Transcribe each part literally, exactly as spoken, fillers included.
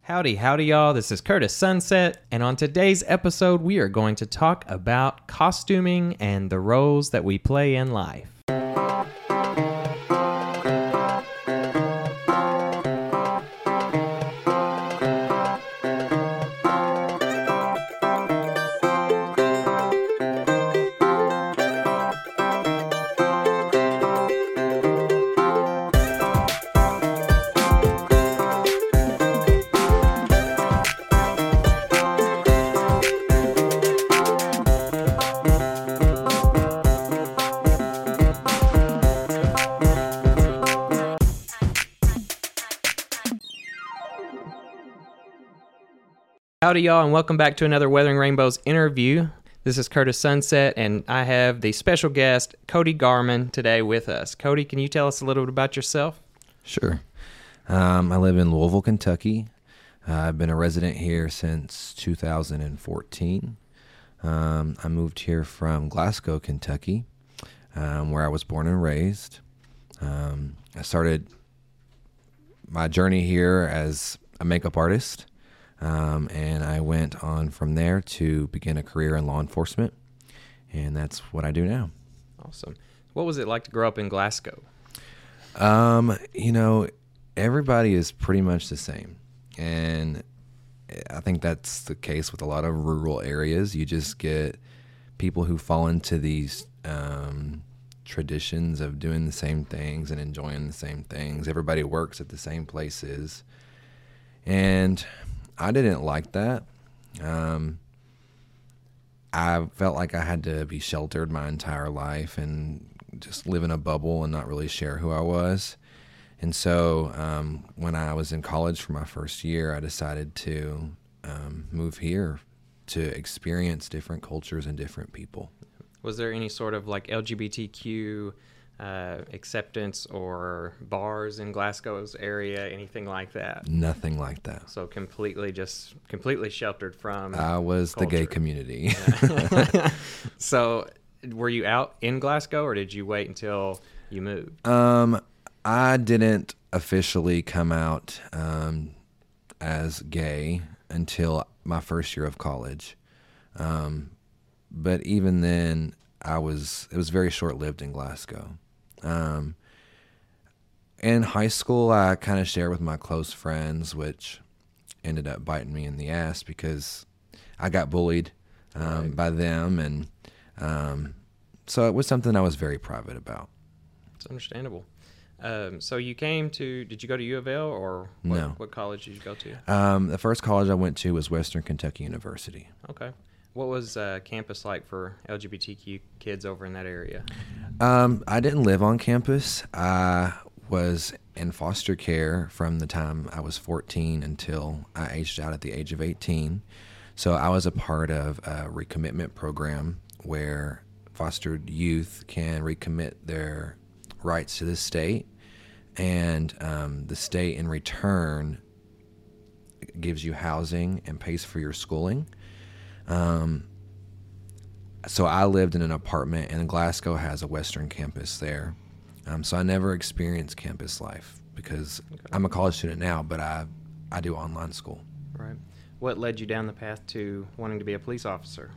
Howdy, howdy, y'all. This is Curtis Sunset, and on today's episode, we are going to talk about costuming and the roles that we play in life. Howdy, y'all, and welcome back to another Weathering Rainbows interview. This is Curtis Sunset, and I have the special guest, Cody Garman, today with us. Cody, can you tell us a little bit about yourself? Sure. Um, I live in Louisville, Kentucky. Uh, I've been a resident here since two thousand fourteen. Um, I moved here from Glasgow, Kentucky, um, where I was born and raised. Um, I started my journey here as a makeup artist. Um, and I went on from there to begin a career in law enforcement, and that's what I do now. Awesome. What was it like to grow up in Glasgow? Um, you know, everybody is pretty much the same, and I think that's the case with a lot of rural areas. You just get people who fall into these um, traditions of doing the same things and enjoying the same things. Everybody works at the same places, and I didn't like that. Um, I felt like I had to be sheltered my entire life and just live in a bubble and not really share who I was. And so um, when I was in college for my first year, I decided to um, move here to experience different cultures and different people. Was there any sort of like L G B T Q uh, acceptance or bars in Glasgow's area, anything like that? Nothing like that. So completely just completely sheltered from I was culture. The gay community. Yeah. So were you out in Glasgow, or did you wait until you moved? Um, I didn't officially come out um, as gay until my first year of college. Um, but even then, I was it was very short-lived in Glasgow. Um, in high school, I kind of shared with my close friends, which ended up biting me in the ass because I got bullied um, right. by them, and um, so it was something I was very private about. It's understandable. Um, so you came to, did you go to U of L, or what, no. what college did you go to? Um, the first college I went to was Western Kentucky University. Okay. What was uh, campus like for L G B T Q kids over in that area? Um, I didn't live on campus. I was in foster care from the time I was fourteen until I aged out at the age of eighteen. So I was a part of a recommitment program where fostered youth can recommit their rights to the state, and um, the state in return gives you housing and pays for your schooling. Um, so I lived in an apartment, and Glasgow has a Western campus there. Um, so I never experienced campus life because okay. I'm a college student now, but I, I do online school. Right. What led you down the path to wanting to be a police officer?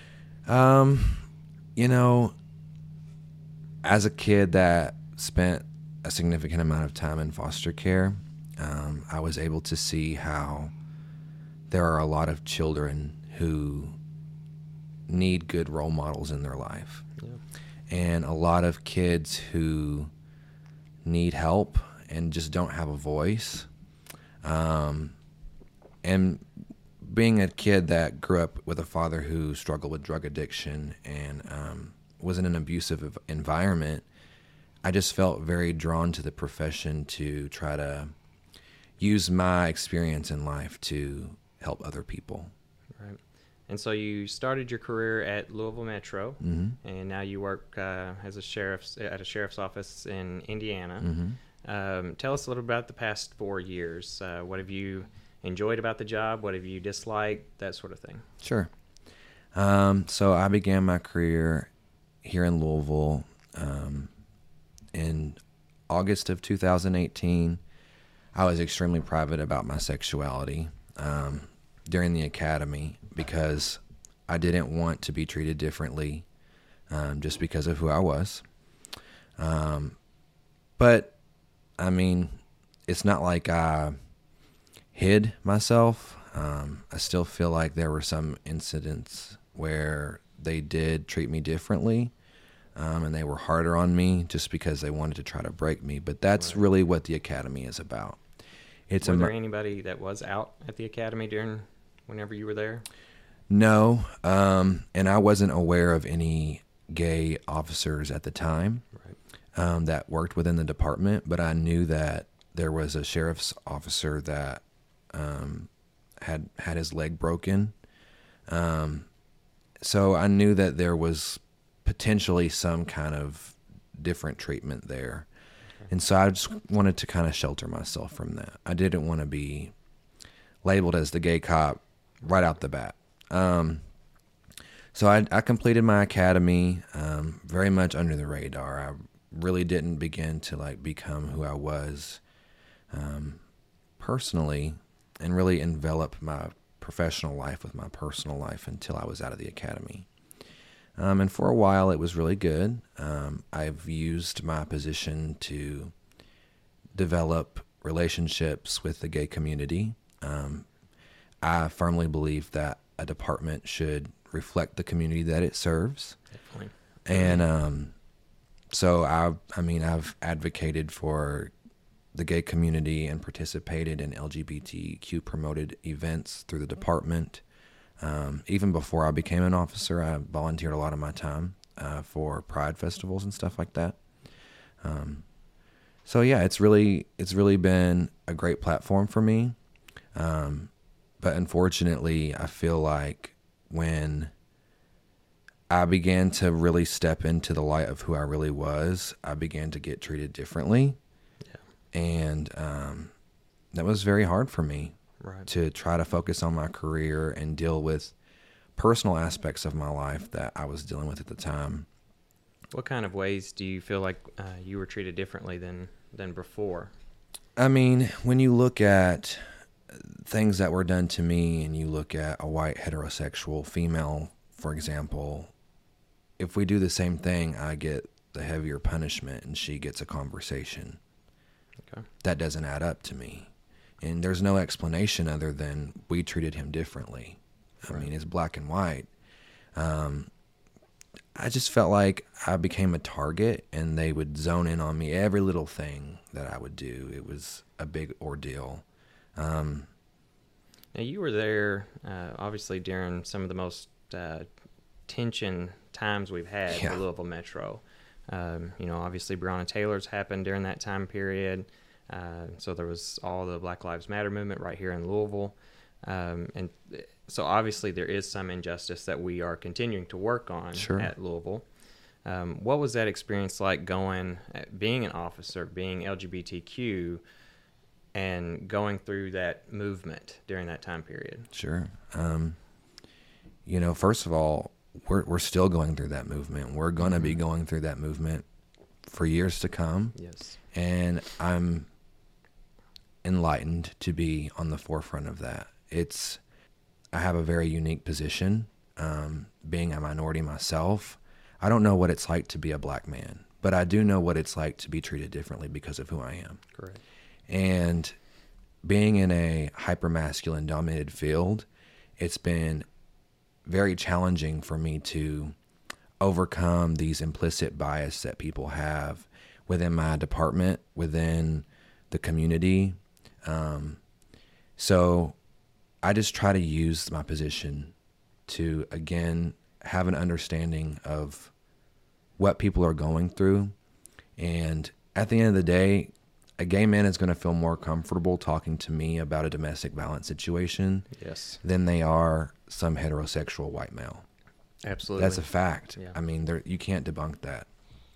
Um, you know, as a kid that spent a significant amount of time in foster care, um, I was able to see how there are a lot of children who need good role models in their life. Yeah. And a lot of kids who need help and just don't have a voice. Um, and being a kid that grew up with a father who struggled with drug addiction and um, was in an abusive environment, I just felt very drawn to the profession to try to use my experience in life to help other people. Right. And so you started your career at Louisville Metro, mm-hmm. and now you work uh, as a sheriff's at a sheriff's office in Indiana. Mm-hmm. Um, tell us a little about the past four years. Uh, what have you enjoyed about the job? What have you disliked? That sort of thing. Sure. Um, so I began my career here in Louisville um, in August of two thousand eighteen. I was extremely private about my sexuality. um, during the academy because I didn't want to be treated differently um, just because of who I was. Um, but, I mean, it's not like I hid myself. Um, I still feel like there were some incidents where they did treat me differently, um, and they were harder on me just because they wanted to try to break me. But that's Right. really what the academy is about. It's Were a there anybody that was out at the academy during whenever you were there? no, um, and I wasn't aware of any gay officers at the time Right. um, that worked within the department, but I knew that there was a sheriff's officer that um, had had his leg broken. Um, so I knew that there was potentially some kind of different treatment there. Okay. And so I just wanted to kind of shelter myself from that. I didn't want to be labeled as the gay cop right out the bat. Um, so I, I completed my academy um, very much under the radar. I really didn't begin to like become who I was um, personally and really envelop my professional life with my personal life until I was out of the academy. Um, and for a while, it was really good. Um, I've used my position to develop relationships with the gay community. Um, I firmly believe that a department should reflect the community that it serves. Definitely. And um, so, I, I mean, I've advocated for the gay community and participated in L G B T Q promoted events through the department. Um, even before I became an officer, I volunteered a lot of my time uh, for pride festivals and stuff like that. Um, so yeah, it's really it's really been a great platform for me. Um, but unfortunately, I feel like when I began to really step into the light of who I really was, I began to get treated differently. Yeah. And um, that was very hard for me. Right. To try to focus on my career and deal with personal aspects of my life that I was dealing with at the time. What kind of ways do you feel like uh, you were treated differently than, than before? I mean, when you look at things that were done to me and you look at a white heterosexual female, for example, if we do the same thing, I get the heavier punishment and she gets a conversation. Okay. That doesn't add up to me. And there's no explanation other than we treated him differently. I right. mean, it's black and white. Um, I just felt like I became a target and they would zone in on me every little thing that I would do. It was a big ordeal. Um, now, you were there, uh, obviously, during some of the most uh, tension times we've had yeah. for Louisville Metro. Um, you know, obviously, Breonna Taylor's happened during that time period. Uh, so there was all the Black Lives Matter movement right here in Louisville. Um, and so obviously there is some injustice that we are continuing to work on sure. at Louisville. Um, what was that experience like going, being an officer, being L G B T Q, and going through that movement during that time period? Sure. Um, you know, first of all, we're we're still going through that movement. We're going to mm-hmm. be going through that movement for years to come. Yes. And I'm enlightened to be on the forefront of that. It's, I have a very unique position, um, being a minority myself. I don't know what it's like to be a black man, but I do know what it's like to be treated differently because of who I am. Correct. And being in a hyper-masculine dominated field, it's been very challenging for me to overcome these implicit bias that people have within my department, within the community. Um, so I just try to use my position to, again, have an understanding of what people are going through. And at the end of the day, a gay man is going to feel more comfortable talking to me about a domestic violence situation yes. than they are some heterosexual white male. Absolutely. That's a fact. Yeah. I mean, there, you can't debunk that.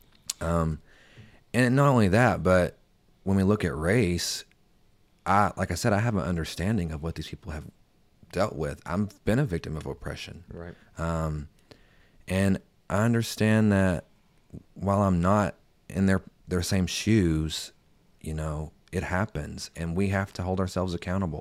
Um, and not only that, but when we look at race, I, like I said, I have an understanding of what these people have dealt with. I've been a victim of oppression. Right. Um, and I understand that while I'm not in their, their same shoes, you know, it happens and we have to hold ourselves accountable.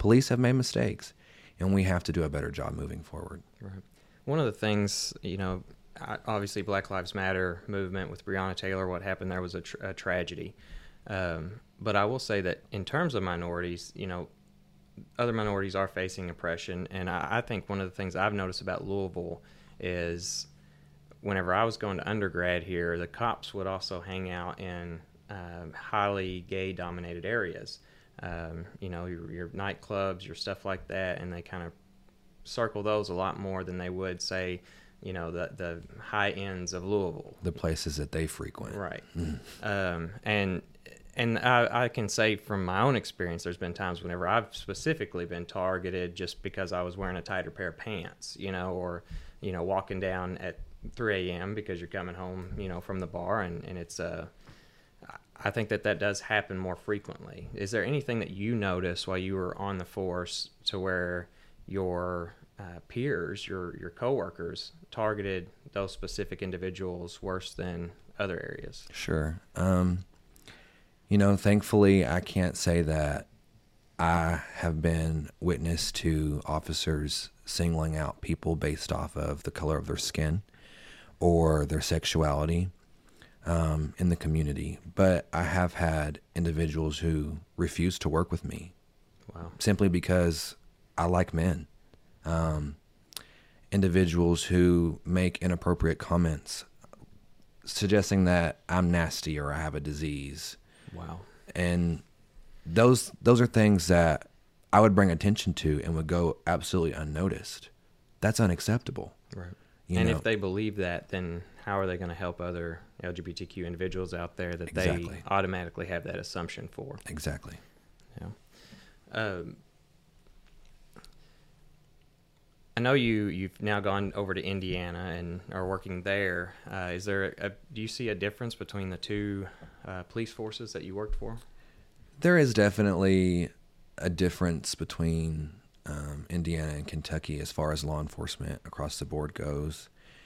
police have made mistakes, and we have to do a better job moving forward. Right. One of the things, you know, obviously Black Lives Matter movement with Breonna Taylor, what happened there was a, tra- a tragedy. Um, but I will say that in terms of minorities, you know, other minorities are facing oppression. And I, I think one of the things I've noticed about Louisville is whenever I was going to undergrad here, the cops would also hang out in um, highly gay-dominated areas. Um, you know, your, your nightclubs, your stuff like that, and they kind of circle those a lot more than they would, say, you know, the the high ends of Louisville. The places that they frequent. Right. um, and and I, I can say from my own experience, there's been times whenever I've specifically been targeted just because I was wearing a tighter pair of pants, you know, or, you know, walking down at three a.m. because you're coming home, you know, from the bar, and, and it's uh, I think that that does happen more frequently. Is there anything that you noticed while you were on the force to where your uh, peers, your your coworkers, targeted those specific individuals worse than other areas? Sure. Um, you know, thankfully, I can't say that I have been witness to officers singling out people based off of the color of their skin or their sexuality um, in the community. But I have had individuals who refuse to work with me. Wow. Simply because I like men. Um, individuals who make inappropriate comments suggesting that I'm nasty or I have a disease. Wow. And those those are things that I would bring attention to and would go absolutely unnoticed. That's unacceptable. Right. You and know? if they believe that, then how are they going to help other L G B T Q individuals out there that Exactly. they automatically have that assumption for? Exactly. Yeah. Um, I know you, you've now gone over to Indiana and are working there. Uh, is there a, do you see a difference between the two uh, police forces that you worked for? There is definitely a difference between um, Indiana and Kentucky as far as law enforcement across the board goes.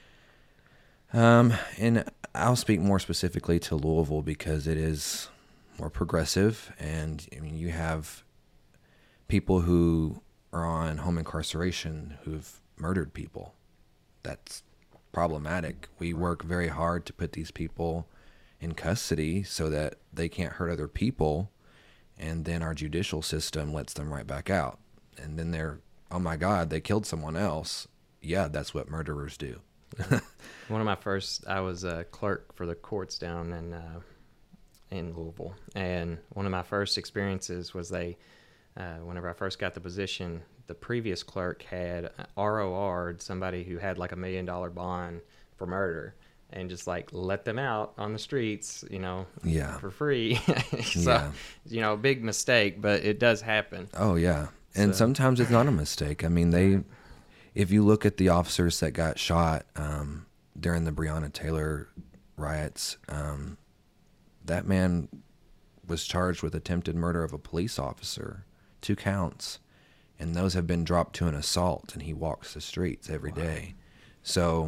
Um, and I'll speak more specifically to Louisville because it is more progressive, and I mean, you have people who are on home incarceration who've murdered people. That's problematic. We work very hard to put these people in custody so that they can't hurt other people, and then our judicial system lets them right back out. And then they're, oh my God, they killed someone else. Yeah, that's what murderers do. One of my first, I was a clerk for the courts down in uh, in Louisville, and one of my first experiences was they, uh, whenever I first got the position, the previous clerk had R O R'd somebody who had like a million dollar bond for murder, and just like let them out on the streets, you know, yeah. for free. So, yeah. you know, big mistake, but it does happen. Oh yeah, and so. Sometimes it's not a mistake. I mean, they. If you look at the officers that got shot um, during the Breonna Taylor riots, um, that man was charged with attempted murder of a police officer, two counts, and those have been dropped to an assault, and he walks the streets every wow. day. So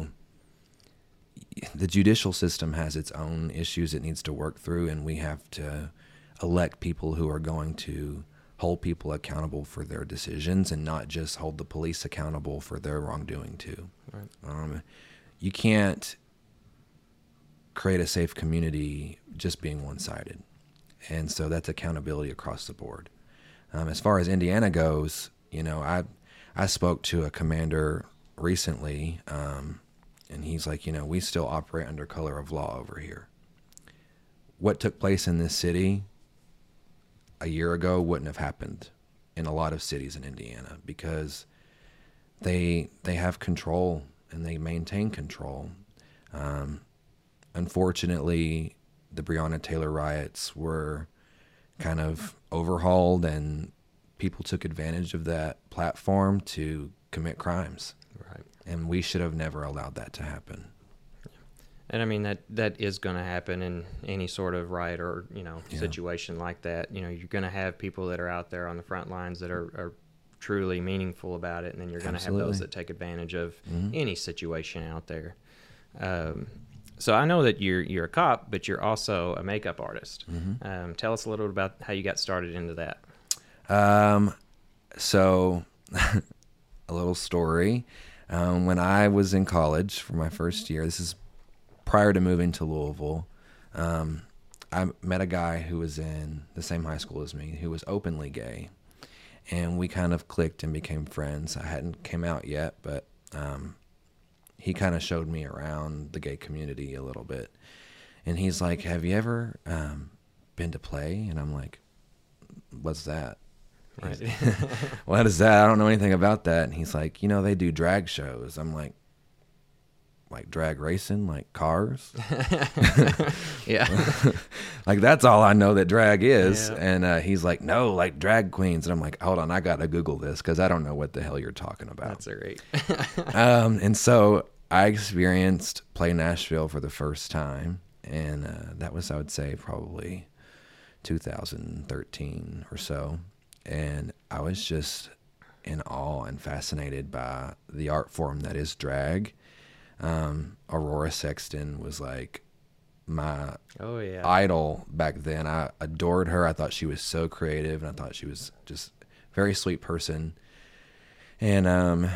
the judicial system has its own issues it needs to work through, and we have to elect people who are going to hold people accountable for their decisions and not just hold the police accountable for their wrongdoing too. Right. Um, you can't create a safe community just being one-sided. And so that's accountability across the board. Um, as far as Indiana goes, you know, I I spoke to a commander recently, um, and he's like, you know, we still operate under color of law over here. What took place in this city a year ago wouldn't have happened in a lot of cities in Indiana because they they have control and they maintain control. Um, unfortunately, the Breonna Taylor riots were kind of overhauled, and people took advantage of that platform to commit crimes. Right. And we should have never allowed that to happen. And I mean, that, that is going to happen in any sort of riot or, you know, yeah. situation like that. You know, you're going to have people that are out there on the front lines that are, are truly meaningful about it. And then you're going to have those that take advantage of mm-hmm. any situation out there. Um, so I know that you're, you're a cop, but you're also a makeup artist. Mm-hmm. Um, tell us a little bit about how you got started into that. Um, So, a little story. Um, when I was in college for my first year, this is prior to moving to Louisville, um, I met a guy who was in the same high school as me, who was openly gay. And we kind of clicked and became friends. I hadn't came out yet, but um, he kind of showed me around the gay community a little bit. And he's like, have you ever um, been to Play? And I'm like, what's that? Right. What is that? I don't know anything about that. And he's like, you know, they do drag shows. I'm like, like drag racing, like cars? Yeah. Like, that's all I know that drag is. Yeah. And uh, he's like, no, like drag queens. And I'm like, hold on, I got to Google this because I don't know what the hell you're talking about. That's great. um, and so I experienced Play Nashville for the first time. And uh, that was, I would say, probably two thousand thirteen or so. And I was just in awe and fascinated by the art form that is drag. Um, Aurora Sexton was like my Oh yeah. idol back then. I adored her. I thought she was so creative, and I thought she was just a very sweet person. And um,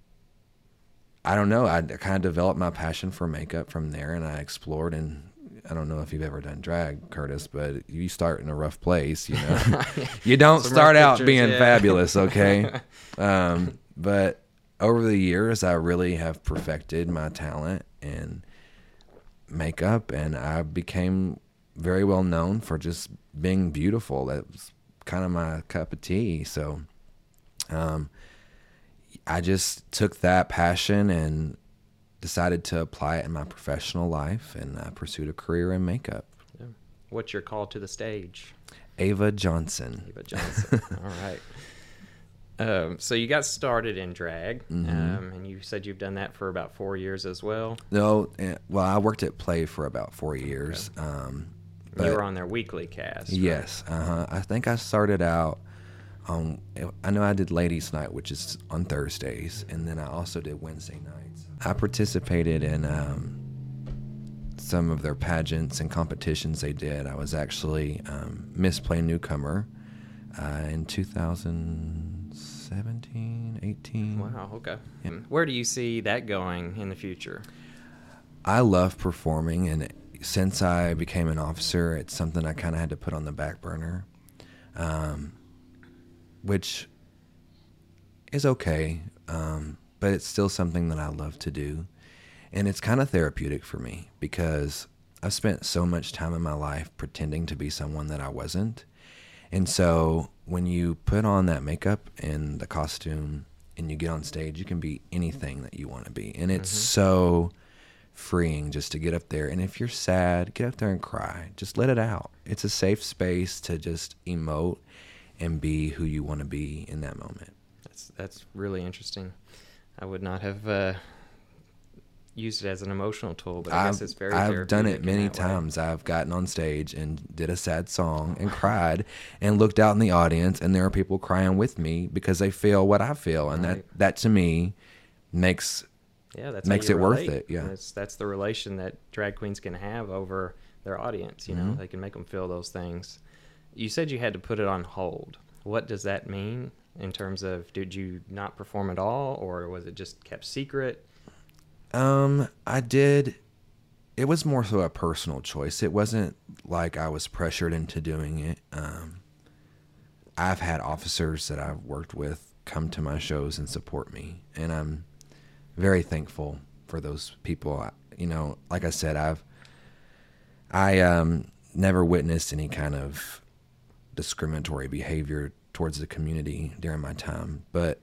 I don't know. I kind of developed my passion for makeup from there, and I explored. And I don't know if you've ever done drag, Curtis, but you start in a rough place. You know, you don't Some start rough out pictures, being yeah. fabulous, okay? um, but over the years, I really have perfected my talent in makeup, and I became very well known for just being beautiful. That was kind of my cup of tea. So um, I just took that passion and decided to apply it in my professional life, and I pursued a career in makeup. Yeah. What's your call to the stage? Ava Johnson. Eva Johnson. All right. Um, so you got started in drag, Mm-hmm. um, and you said you've done that for about four years as well. No, eh, well, I worked at Play for about four years. Um, but you were on their weekly cast. right? yes, uh-huh. I think I started out on, I know I did Ladies Night, which is on Thursdays, and then I also did Wednesday nights. I participated in um, some of their pageants and competitions they did. I was actually um, Miss Play Newcomer uh, in two thousand seventeen, eighteen. Wow. Okay. Yeah. Where do you see that going in the future? I love performing, and since I became an officer, it's something I kind of had to put on the back burner, um, which is okay, um, but it's still something that I love to do, and it's kind of therapeutic for me because I've spent so much time in my life pretending to be someone that I wasn't, and so when you put on that makeup and the costume and you get on stage, you can be anything that you want to be, and it's Mm-hmm. so freeing just to get up there. And if you're sad, get up there and cry. Just let it out. It's a safe space to just emote and be who you want to be in that moment. That's that's really interesting. I would not have uh, used it as an emotional tool, but I I've, guess it's very I've done therapeutic it in many that way. times. I've gotten on stage and did a sad song and cried and looked out in the audience, and there are people crying with me because they feel what I feel. And Right. that, that to me makes Yeah, that's makes how you it worth relate. it, yeah. that's that's the relation that drag queens can have over their audience. You know, Mhm. they can make them feel those things. You said you had to put it on hold. What does that mean in terms of, did you not perform at all, or was it just kept secret? Um, I did. It was more so a personal choice. It wasn't like I was pressured into doing it. Um, I've had officers that I've worked with come to my shows and support me, and I'm very thankful for those people. I, you know, like I said, I've I um never witnessed any kind of discriminatory behavior towards the community during my time, but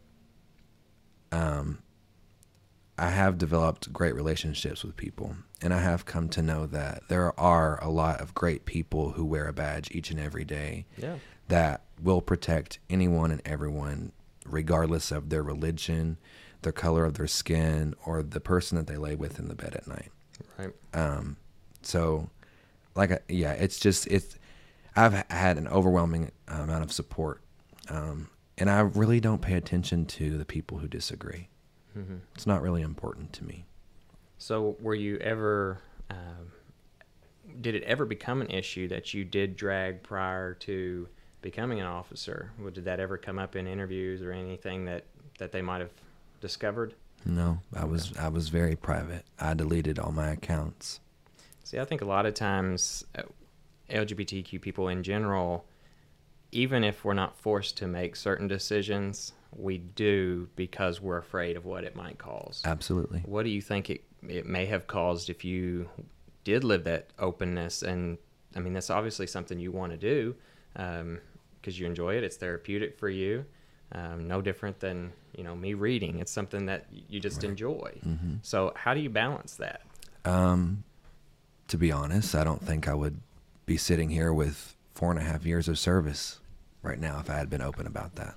um. I have developed great relationships with people, and I have come to know that there are a lot of great people who wear a badge each and every day Yeah. that will protect anyone and everyone, regardless of their religion, the color of their skin, or the person that they lay with in the bed at night. Right. Um, so, like, I- yeah, it's just, it's, I've had an overwhelming amount of support, um, and I really don't pay attention to the people who disagree. hmm It's not really important to me. So, were you ever? Um, did it ever become an issue that you did drag prior to becoming an officer? Well, did that ever come up in interviews or anything that, that they might have discovered? No, I was I was very private. I deleted all my accounts. See, I think a lot of times uh, L G B T Q people in general, even if we're not forced to make certain decisions, we do because we're afraid of what it might cause. Absolutely. What do you think it, it may have caused if you did live that openness? And I mean, that's obviously something you want to do because um, you enjoy it. It's therapeutic for you. Um, no different than, you know, me reading. It's something that you just right. enjoy. Mm-hmm. So how do you balance that? Um, to be honest, I don't think I would be sitting here with four and a half years of service right now if I had been open about that.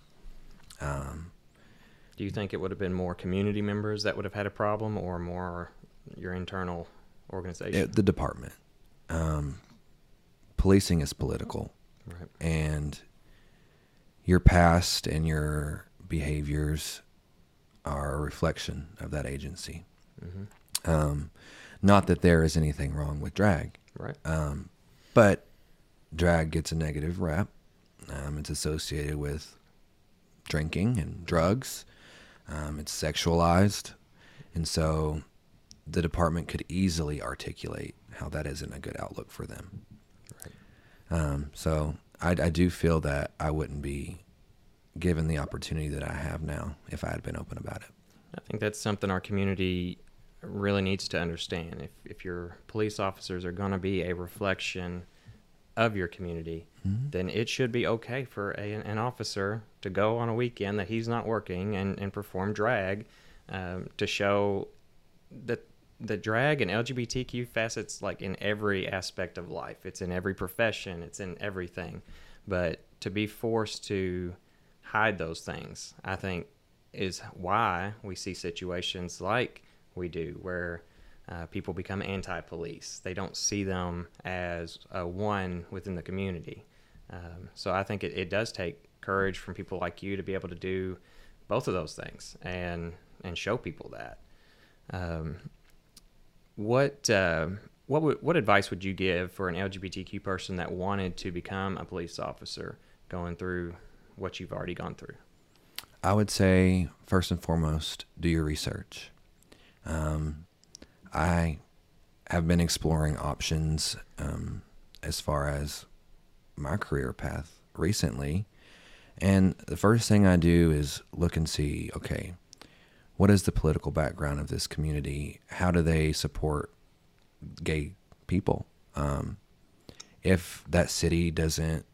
Um, do you think it would have been more community members that would have had a problem, or more your internal organization? It, the department. Um, policing is political. Right. And your past and your behaviors are a reflection of that agency. Mm-hmm. Um, not that there is anything wrong with drag. Right. Um, but drag gets a negative rap. Um, it's associated with drinking and drugs. Um, it's sexualized. And so the department could easily articulate how that isn't a good outlook for them. Right. Um, so I, I do feel that I wouldn't be given the opportunity that I have now if I had been open about it. I think that's something our community really needs to understand. If if your police officers are going to be a reflection of your community, mm-hmm. then it should be okay for a, an officer to go on a weekend that he's not working and, and perform drag um, to show that the drag and L G B T Q facets, like in every aspect of life. It's in every profession. It's in everything. But to be forced to hide those things, I think, is why we see situations like we do, where uh, people become anti-police. They don't see them as a one within the community. Um, so I think it, it does take courage from people like you to be able to do both of those things and and show people that. Um, what uh, what would, what advice would you give for an L G B T Q person that wanted to become a police officer, going through what you've already gone through? I would say, first and foremost, do your research. Um, I have been exploring options um, as far as my career path recently. And the first thing I do is look and see, okay, what is the political background of this community? How do they support gay people? Um, if that city doesn't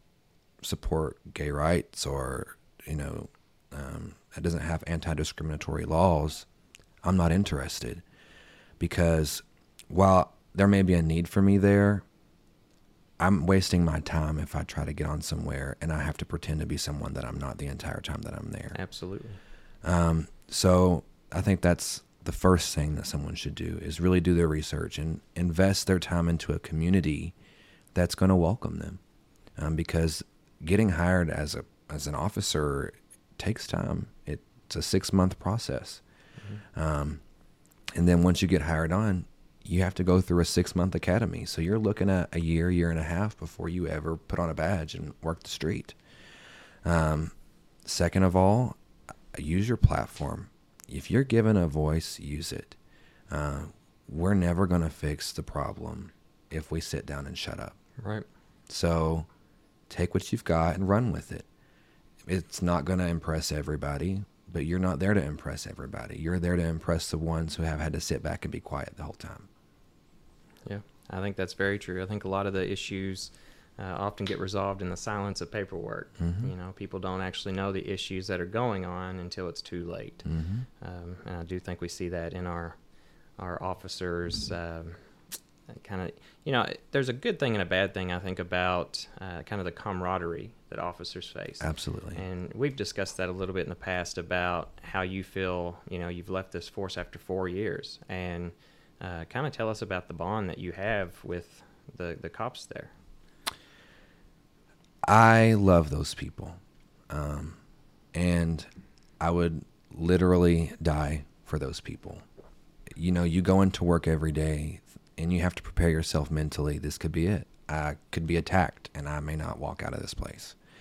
support gay rights, or, you know, um, it doesn't have anti-discriminatory laws, I'm not interested. Because while there may be a need for me there, I'm wasting my time if I try to get on somewhere and I have to pretend to be someone that I'm not the entire time that I'm there. Absolutely. Um, so I think that's the first thing that someone should do, is really do their research and invest their time into a community that's going to welcome them. Um, because getting hired as a as an officer takes time. It's a six month process. Mm-hmm. Um, and then once you get hired on, you have to go through a six month academy. So you're looking at a year, year and a half before you ever put on a badge and work the street. Um, second of all, use your platform. If you're given a voice, use it. Uh, we're never going to fix the problem if we sit down and shut up. Right. So take what you've got and run with it. It's not going to impress everybody, but you're not there to impress everybody. You're there to impress the ones who have had to sit back and be quiet the whole time. Yeah, I think that's very true. I think a lot of the issues uh, often get resolved in the silence of paperwork. Mm-hmm. You know, people don't actually know the issues that are going on until it's too late. Mm-hmm. Um, and I do think we see that in our our officers. Um, kind of, you know, there's a good thing and a bad thing, I think, about uh, kind of the camaraderie that officers face. Absolutely. And we've discussed that a little bit in the past about how you feel, you know, you've left this force after four years. And uh, kind of tell us about the bond that you have with the, the cops there. I love those people. Um, and I would literally die for those people. You know, you go into work every day and you have to prepare yourself mentally. This could be it. I could be attacked and I may not walk out of this place.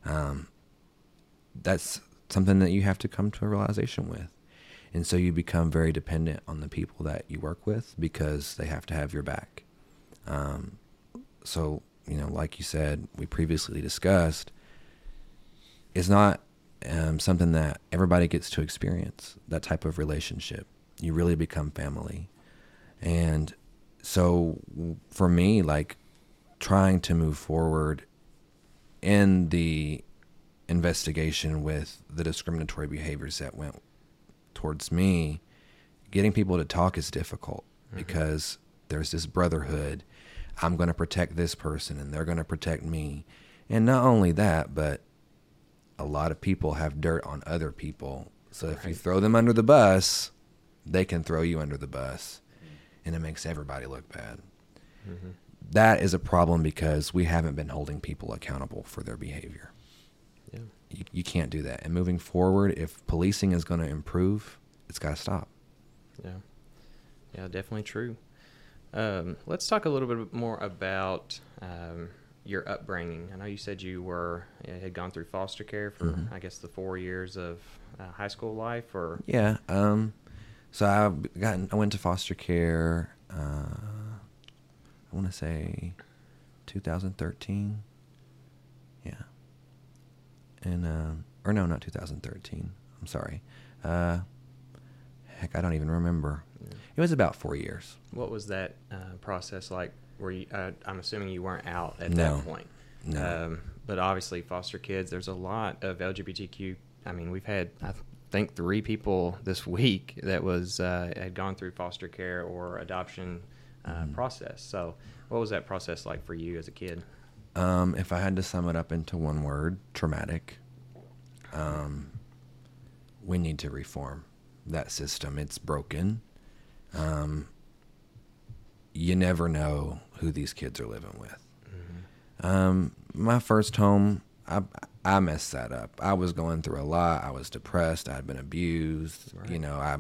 um, that's something that you have to come to a realization with. And so you become very dependent on the people that you work with because they have to have your back. Um, so, you know, like you said, we previously discussed, it's not um, something that everybody gets to experience, that type of relationship. You really become family. And so for me, like trying to move forward in the investigation with the discriminatory behaviors that went towards me, getting people to talk is difficult mm-hmm. because there's this brotherhood. I'm going to protect this person and they're going to protect me. And not only that, but a lot of people have dirt on other people. So if right. you throw them under the bus, they can throw you under the bus. And it makes everybody look bad. Mm-hmm. That is a problem because we haven't been holding people accountable for their behavior. Yeah. You, you can't do that. And moving forward, if policing is going to improve, it's got to stop. Yeah. Yeah, definitely true. Um, let's talk a little bit more about um, your upbringing. I know you said you were had gone through foster care for, mm-hmm. I guess, the four years of uh, high school life, or yeah. Um, so I got I went to foster care. Uh, I want to say two thousand thirteen. Yeah. And um, or no, not two thousand thirteen. I'm sorry. Uh, heck, I don't even remember. Yeah. It was about four years. What was that uh, process like? Were you? Uh, I'm assuming you weren't out at no. that point. No. Um, but obviously, foster kids. There's a lot of L G B T Q. I mean, we've had I think three people this week that was uh, had gone through foster care or adoption uh, mm-hmm. process. So, what was that process like for you as a kid? Um, if I had to sum it up into one word, traumatic. Um, we need to reform that system. It's broken. Um, you never know who these kids are living with. Mm-hmm. Um, my first home, I, I messed that up. I was going through a lot. I was depressed. I had been abused. Right. You know, I,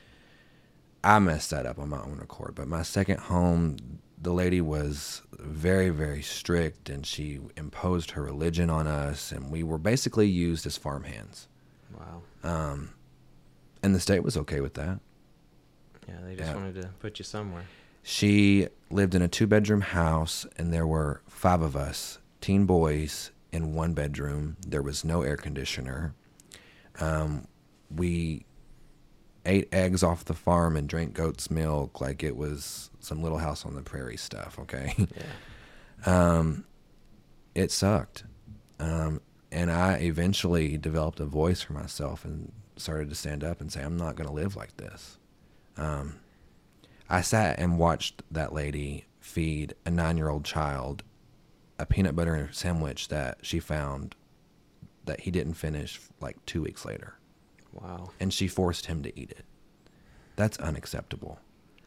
I messed that up on my own accord. But my second home, the lady was very, very strict, and she imposed her religion on us, and we were basically used as farmhands. Wow. Um, and the state was okay with that. Yeah, they just yeah. wanted to put you somewhere. She lived in a two-bedroom house, and there were five of us, teen boys, in one bedroom. There was no air conditioner. Um, we ate eggs off the farm and drank goat's milk like it was some Little House on the Prairie stuff, okay? Yeah. um, it sucked. Um, and I eventually developed a voice for myself and started to stand up and say, I'm not going to live like this. Um, I sat and watched that lady feed a nine-year-old child a peanut butter sandwich that she found that he didn't finish like two weeks later. Wow. And she forced him to eat it. That's unacceptable.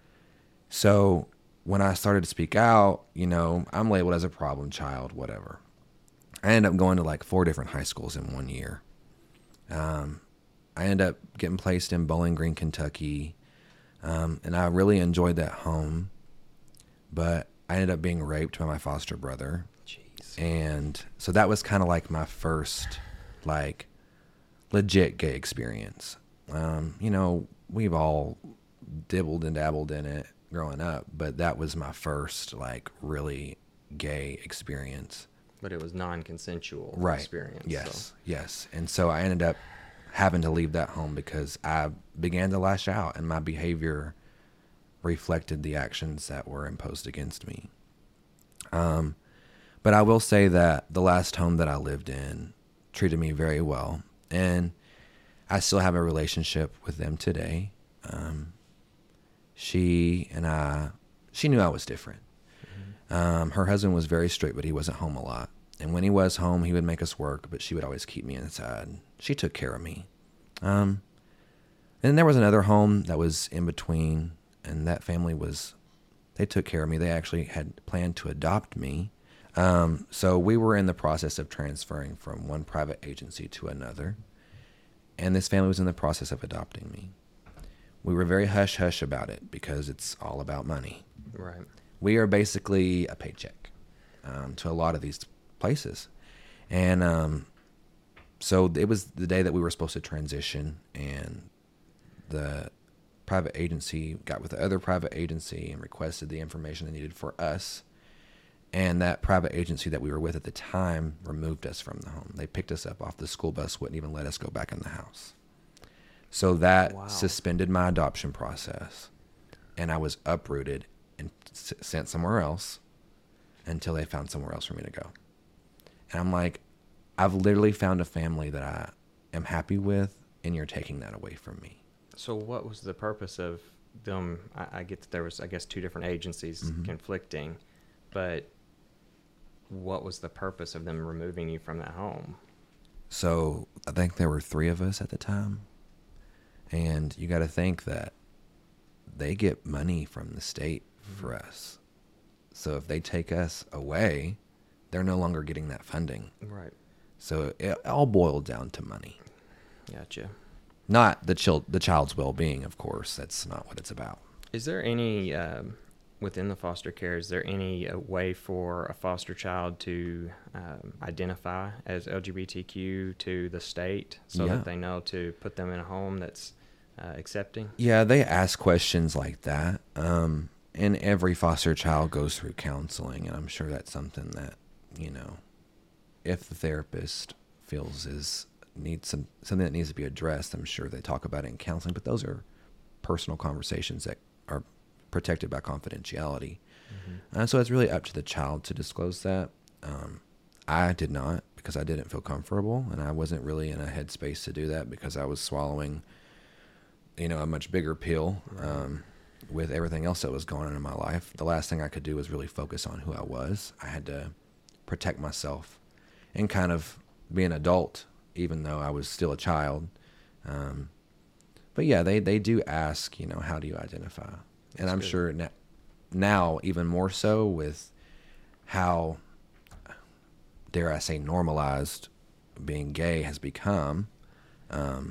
So when I started to speak out, you know, I'm labeled as a problem child, whatever. I ended up going to like four different high schools in one year. Um, I ended up getting placed in Bowling Green, Kentucky. Um, and I really enjoyed that home. But I ended up being raped by my foster brother. Jeez. And so that was kind of like my first, like, legit gay experience. Um, you know, we've all dibbled and dabbled in it growing up, but that was my first, like, really gay experience. But it was non-consensual right. experience. Yes, so. yes. And so I ended up having to leave that home because I began to lash out, and my behavior reflected the actions that were imposed against me. Um, but I will say that the last home that I lived in treated me very well, and I still have a relationship with them today. Um, she and I, she knew I was different. Mm-hmm. Um, her husband was very strict, but he wasn't home a lot. And when he was home, he would make us work, but she would always keep me inside. She took care of me. Um, and there was another home that was in between, and that family was, they took care of me. They actually had planned to adopt me. Um, so we were in the process of transferring from one private agency to another. And this family was in the process of adopting me. We were very hush-hush about it because it's all about money. Right. We are basically a paycheck um, to a lot of these places. And um, so it was the day that we were supposed to transition, and the private agency got with the other private agency and requested the information they needed for us. And that private agency that we were with at the time removed us from the home. They picked us up off the school bus, wouldn't even let us go back in the house. So that wow. suspended my adoption process, and I was uprooted and s- sent somewhere else until they found somewhere else for me to go. And I'm like, I've literally found a family that I am happy with, and you're taking that away from me. So what was the purpose of them? I, I get that there was, I guess, two different agencies mm-hmm. conflicting, but what was the purpose of them removing you from that home? So I think there were three of us at the time. And you got to think that they get money from the state mm-hmm. for us. So if they take us away, they're no longer getting that funding. Right. So it all boiled down to money. Gotcha. Not the child, the child's well-being, of course. That's not what it's about. Is there any, um, within the foster care, is there any uh, way for a foster child to um, identify as L G B T Q to the state so yeah. that they know to put them in a home that's uh, accepting? Yeah, they ask questions like that. Um, and every foster child goes through counseling, and I'm sure that's something that, you know, if the therapist feels is needs some something that needs to be addressed, I'm sure they talk about it in counseling, but those are personal conversations that are protected by confidentiality. Mm-hmm. Uh, so it's really up to the child to disclose that. Um, I did not, because I didn't feel comfortable, and I wasn't really in a headspace to do that because I was swallowing, you know, a much bigger pill um, with everything else that was going on in my life. The last thing I could do was really focus on who I was. I had to protect myself and kind of be an adult, even though I was still a child. Um, but yeah, they, they do ask, you know, how do you identify? That's and I'm good. sure na- now even more so with how, dare I say, normalized being gay has become, um,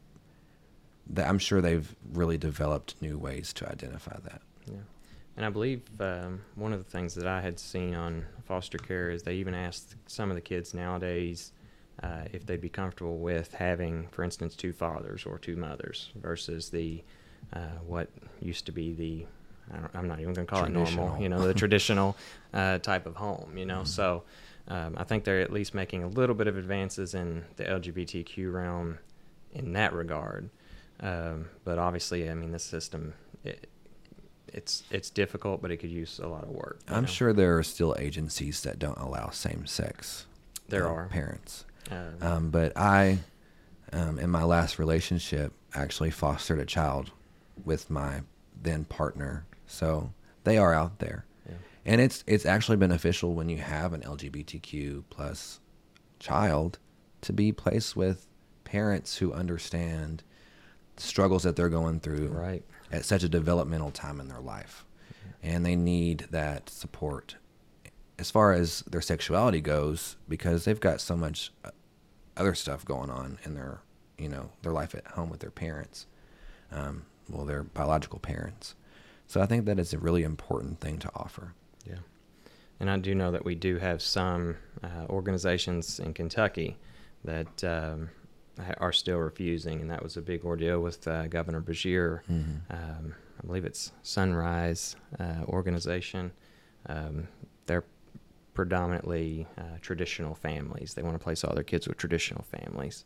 that I'm sure they've really developed new ways to identify that. Yeah. And I believe um, one of the things that I had seen on foster care is they even asked some of the kids nowadays uh, if they'd be comfortable with having, for instance, two fathers or two mothers versus the uh, what used to be the, I don't, I'm not even going to call it normal, you know, the traditional uh, type of home, you know. Mm-hmm. So um, I think they're at least making a little bit of advances in the L G B T Q realm in that regard. Um, but obviously, I mean, the system, it, it's it's difficult, but it could use a lot of work. I'm know? sure there are still agencies that don't allow same-sex there uh, are parents. Um, um, but I, um, in my last relationship, actually fostered a child with my then partner. So they are out there. Yeah. And it's it's actually beneficial when you have an L G B T Q plus child to be placed with parents who understand the struggles that they're going through right. at such a developmental time in their life. Mm-hmm. And they need that support as far as their sexuality goes, because they've got so much other stuff going on in their, you know, their life at home with their parents, um, well, their biological parents. So I think that is a really important thing to offer. Yeah. And I do know that we do have some uh, organizations in Kentucky that um, are still refusing, and that was a big ordeal with uh, Governor Beshear. Mm-hmm. Um, I believe it's Sunrise uh, organization. Um, they're predominantly uh, traditional families. They want to place all their kids with traditional families,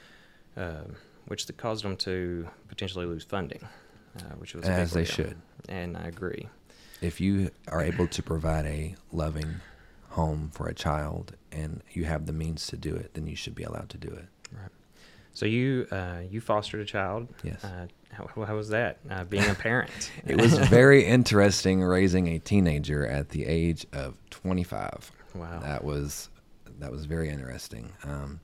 um, which caused them to potentially lose funding, uh, which was as they ordeal. should. And I agree. If you are able to provide a loving home for a child and you have the means to do it, then you should be allowed to do it. Right. So you uh, you fostered a child. Yes. Uh, how, how was that, uh, being a parent? It was very interesting raising a teenager at the age of twenty-five. Wow. That was that was very interesting. Um,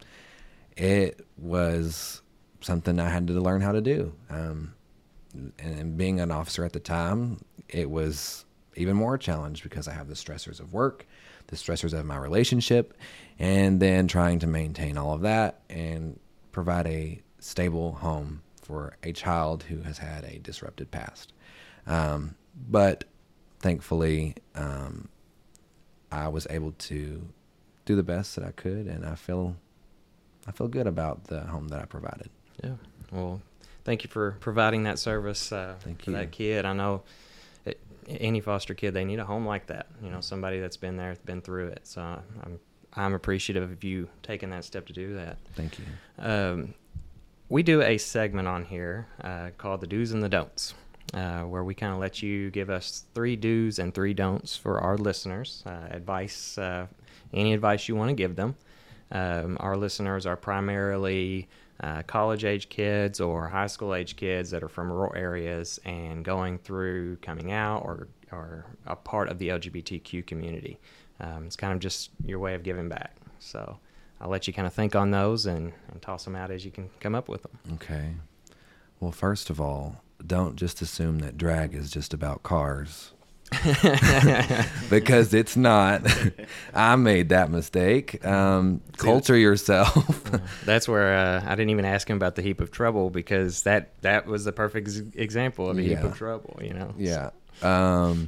it was something I had to learn how to do. Um, and, and being an officer at the time, it was even more a challenge because I have the stressors of work, the stressors of my relationship, and then trying to maintain all of that and provide a stable home for a child who has had a disrupted past. Um, but thankfully, um, I was able to do the best that I could, and I feel I feel good about the home that I provided. Yeah. Well, thank you for providing that service uh, Thank for you. that kid. I know it, any foster kid, they need a home like that. You know, somebody that's been there, been through it. So I'm I'm appreciative of you taking that step to do that. Thank you. Um, we do a segment on here uh, called the Do's and the Don'ts, uh, where we kind of let you give us three do's and three don'ts for our listeners. Uh, advice, uh, any advice you want to give them. Um, our listeners are primarily uh, college-age kids or high school-age kids that are from rural areas and going through coming out or, or a part of the L G B T Q community. Um, it's kind of just your way of giving back. So I'll let you kind of think on those and, and toss them out as you can come up with them. Okay. Well, first of all, don't just assume that drag is just about cars. Because it's not. I made that mistake. Um, culture yourself. That's where uh, I didn't even ask him about the heap of trouble, because that, that was the perfect ex- example of a Yeah. heap of trouble, you know? Yeah. Um,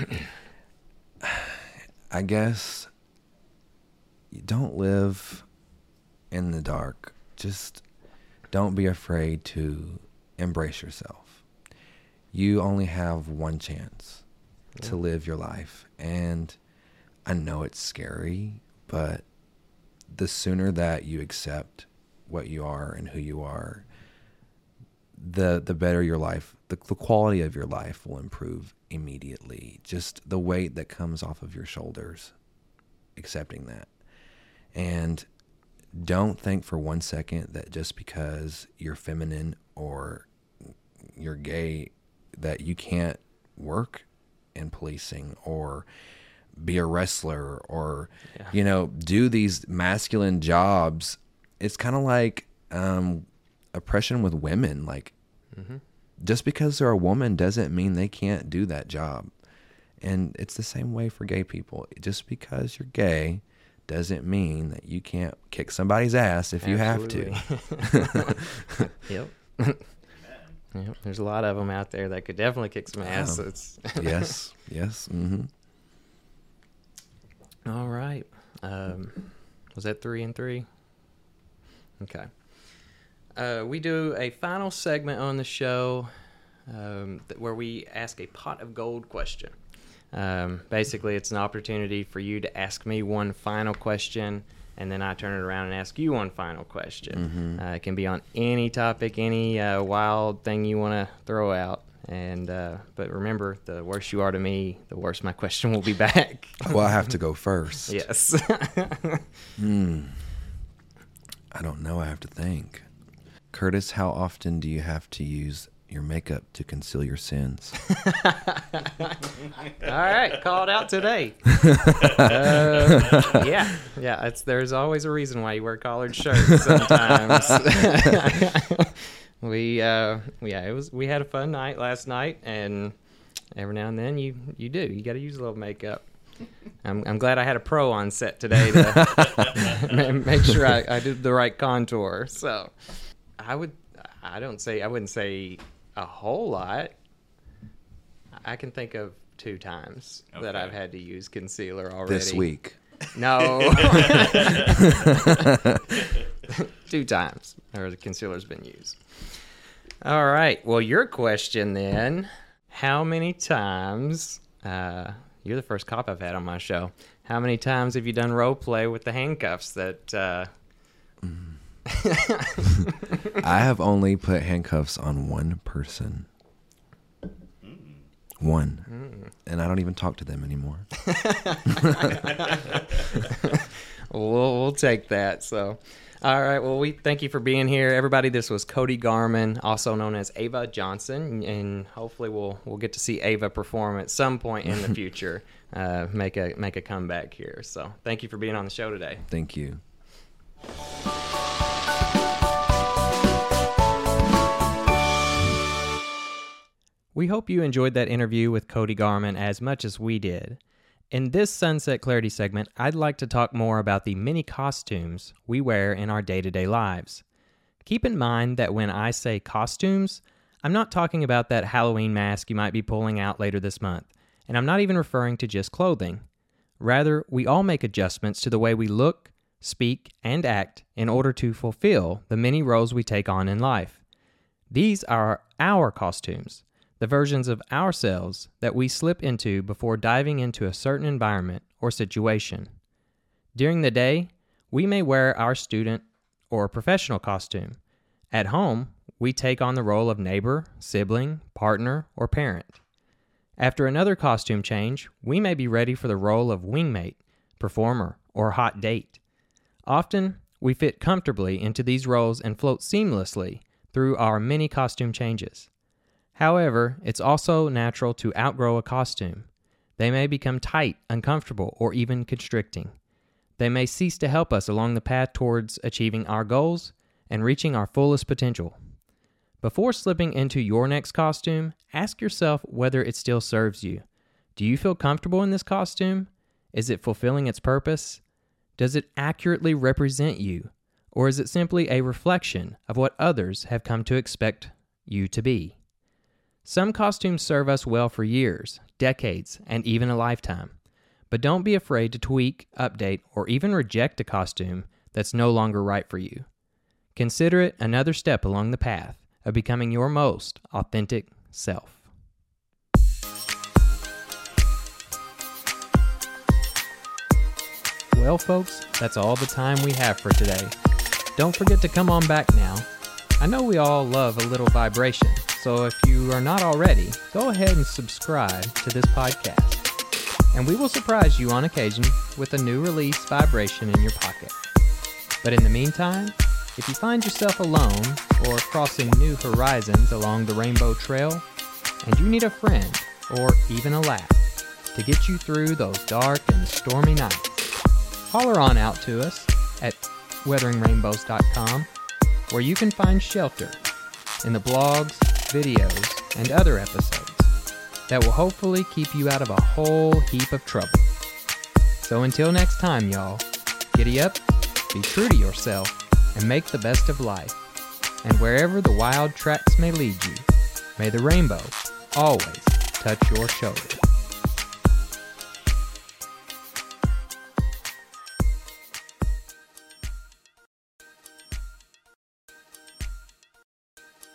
I guess you don't live in the dark. Just don't be afraid to embrace yourself. You only have one chance to live your life. And I know it's scary, but the sooner that you accept what you are and who you are, the the better your life, the, the quality of your life will improve immediately. Just the weight that comes off of your shoulders, accepting that. And don't think for one second that just because you're feminine or you're gay that you can't work in policing or be a wrestler or, Yeah. you know, do these masculine jobs. It's kind of like um, oppression with women. Like, Mm-hmm. just because they're a woman doesn't mean they can't do that job. And it's the same way for gay people. Just because you're gay doesn't mean that you can't kick somebody's ass if you have to. Yep. Yep. There's a lot of them out there that could definitely kick some ass. Wow. It's Yes, yes. Mm-hmm. All right. Um, was that three and three? Okay. Uh, we do a final segment on the show um, th- where we ask a pot of gold question. Um, basically, it's an opportunity for you to ask me one final question, and then I turn it around and ask you one final question. Uh, it can be on any topic, any uh, wild thing you want to throw out. And uh, but remember, the worse you are to me, the worse my question will be back. Well, I have to go first. Yes. Hmm. I don't know. I have to think. Curtis, how often do you have to use your makeup to conceal your sins? All right, called out today. uh, yeah, yeah. It's there's always a reason why you wear collared shirts sometimes. we, uh, yeah, it was. We had a fun night last night, and every now and then you you do. You got to use a little makeup. I'm I'm glad I had a pro on set today to make sure I, I did the right contour. So I would I don't say I wouldn't say a whole lot. I can think of two times okay. that I've had to use concealer already. This week. No. Two times or the concealer's been used. All right. Well, your question then, how many times uh you're the first cop I've had on my show. How many times have you done role play with the handcuffs that uh I have only put handcuffs on one person. Mm. One. Mm. And I don't even talk to them anymore. we'll, we'll take that. So, all right. Well, we thank you for being here, everybody. This was Cody Garman, also known as Ava Johnson, and hopefully we'll we'll get to see Ava perform at some point in the future. uh, make a make a comeback here. So, thank you for being on the show today. Thank you. We hope you enjoyed that interview with Cody Garman as much as we did. In this Sunset Clarity segment, I'd like to talk more about the many costumes we wear in our day-to-day lives. Keep in mind that when I say costumes, I'm not talking about that Halloween mask you might be pulling out later this month, and I'm not even referring to just clothing. Rather, we all make adjustments to the way we look, speak, and act in order to fulfill the many roles we take on in life. These are our costumes, the versions of ourselves that we slip into before diving into a certain environment or situation. During the day, we may wear our student or professional costume. At home, we take on the role of neighbor, sibling, partner, or parent. After another costume change, we may be ready for the role of wingmate, performer, or hot date. Often, we fit comfortably into these roles and float seamlessly through our many costume changes. However, it's also natural to outgrow a costume. They may become tight, uncomfortable, or even constricting. They may cease to help us along the path towards achieving our goals and reaching our fullest potential. Before slipping into your next costume, ask yourself whether it still serves you. Do you feel comfortable in this costume? Is it fulfilling its purpose? Does it accurately represent you? Or is it simply a reflection of what others have come to expect you to be? Some costumes serve us well for years, decades, and even a lifetime. But don't be afraid to tweak, update, or even reject a costume that's no longer right for you. Consider it another step along the path of becoming your most authentic self. Well, folks, that's all the time we have for today. Don't forget to come on back now. I know we all love a little vibration, so if you are not already, go ahead and subscribe to this podcast, and we will surprise you on occasion with a new release vibration in your pocket. But in the meantime, if you find yourself alone or crossing new horizons along the Rainbow Trail, and you need a friend or even a laugh to get you through those dark and stormy nights, holler on out to us at weathering rainbows dot com, where you can find shelter in the blogs, videos, and other episodes that will hopefully keep you out of a whole heap of trouble. So until next time, y'all, giddy up, be true to yourself, and make the best of life. And wherever the wild tracks may lead you, may the rainbow always touch your shoulder.